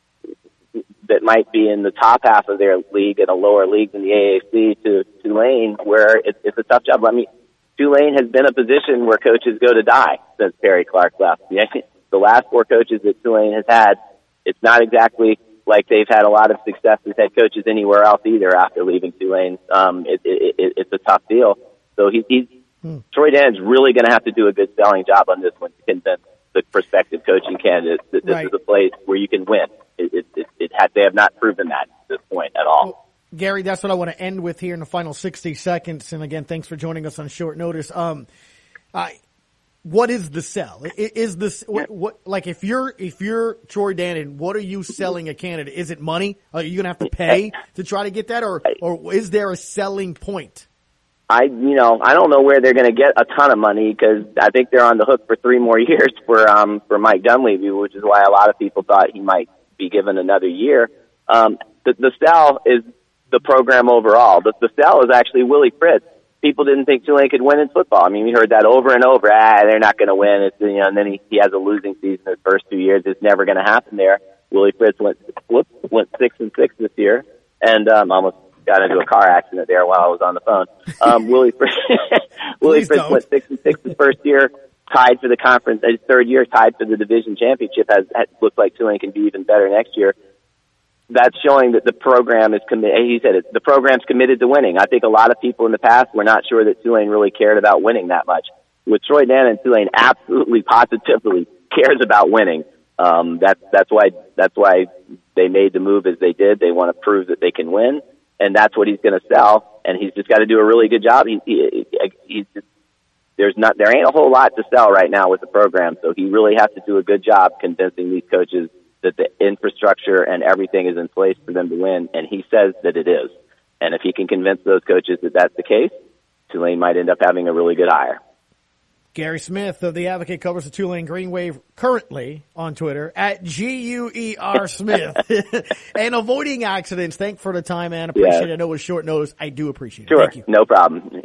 that might be in the top half of their league and a lower league than the A A C to Tulane, where it's, it's a tough job. I mean, Tulane has been a position where coaches go to die since Perry Clark left. The last four coaches that Tulane has had, it's not exactly like they've had a lot of success as head coaches anywhere else either after leaving Tulane. Um, it, it, it, it's a tough deal. So he, he's, hmm. Troy Dannon's really going to have to do a good selling job on this one to convince the prospective coaching candidates that this right. is a place where you can win. It, it, it, it has, they have not proven that at this point at all. Well, Gary, that's what I want to end with here in the final sixty seconds. And again, thanks for joining us on short notice. Um, I, What is the sell? Is this what, what like if you're if you're Troy Dannon, what are you selling a candidate? Is it money? Are you gonna have to pay to try to get that, or or is there a selling point? I you know I don't know where they're gonna get a ton of money because I think they're on the hook for three more years for um for Mike Dunleavy, which is why a lot of people thought he might be given another year. Um, the, the sell is the program overall. The, the sell is actually Willie Fritz. People didn't think Tulane could win in football. I mean, we heard that over and over. Ah, they're not going to win. It's, you know, and then he, he has a losing season his first two years. It's never going to happen there. Willie Fritz went went six and six this year, and um, almost got into a car accident there while I was on the phone. Um, Willie Fritz, Willie Fritz went six and six his first year, tied for the conference. His third year, tied for the division championship. Has, has looks like Tulane can be even better next year. That's showing that the program is committed. He said it, the program's committed to winning. I think a lot of people in the past were not sure that Tulane really cared about winning that much. With Troy Dannon, Tulane absolutely, positively cares about winning. Um, that's that's why that's why they made the move as they did. They want to prove that they can win, and that's what he's going to sell. And he's just got to do a really good job. He, he, he's just, there's not there ain't a whole lot to sell right now with the program, so he really has to do a good job convincing these coaches that the infrastructure and everything is in place for them to win, and he says that it is. And if he can convince those coaches that that's the case, Tulane might end up having a really good hire. Gary Smith of The Advocate covers the Tulane Green Wave currently on Twitter at G U E R Smith. And avoiding accidents. Thank for the time, man. Appreciate yeah. it. I know it was short notice. I do appreciate it. Sure. Thank you. No problem.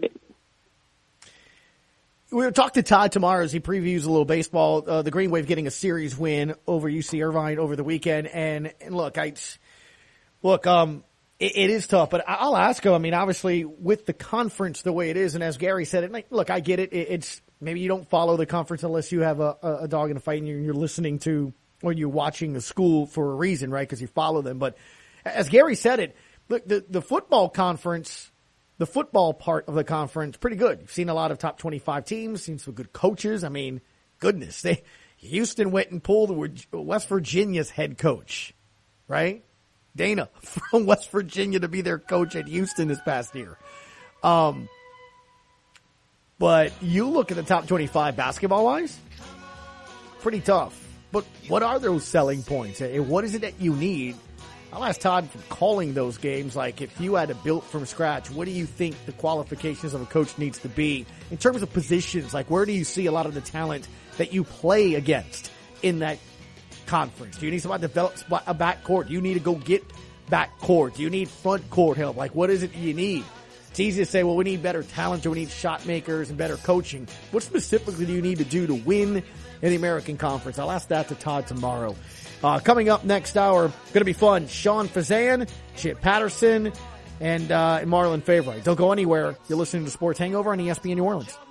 We'll talk to Todd tomorrow as he previews a little baseball. Uh, the Green Wave getting a series win over U C Irvine over the weekend. And, and look, I, look, um, it, it is tough, but I'll ask him. I mean, obviously with the conference the way it is, and as Gary said it, like, look, I get it. it. It's maybe you don't follow the conference unless you have a, a dog in a fight and you're, you're listening to, or you're watching the school for a reason, right? Cause you follow them. But as Gary said it, look, the, the football conference, the football part of the conference, pretty good. You've seen a lot of top twenty-five teams, seen some good coaches. I mean, goodness, they Houston went and pulled West Virginia's head coach, right? Dana from West Virginia to be their coach at Houston this past year. Um, but you look at the top twenty-five basketball-wise, pretty tough. But what are those selling points? What is it that you need? I'll ask Todd for calling those games. Like, if you had to build from scratch, what do you think the qualifications of a coach needs to be in terms of positions? Like, where do you see a lot of the talent that you play against in that conference? Do you need somebody to develop a backcourt? Do you need to go get backcourt? Do you need front court help? Like, what is it you need? It's easy to say, well, we need better talent or we need shot makers and better coaching. What specifically do you need to do to win in the American Conference? I'll ask that to Todd tomorrow. Uh, coming up next hour, going to be fun. Sean Fazan, Chip Patterson, and, uh, and Marlon Favorite. Don't go anywhere. You're listening to Sports Hangover on E S P N New Orleans.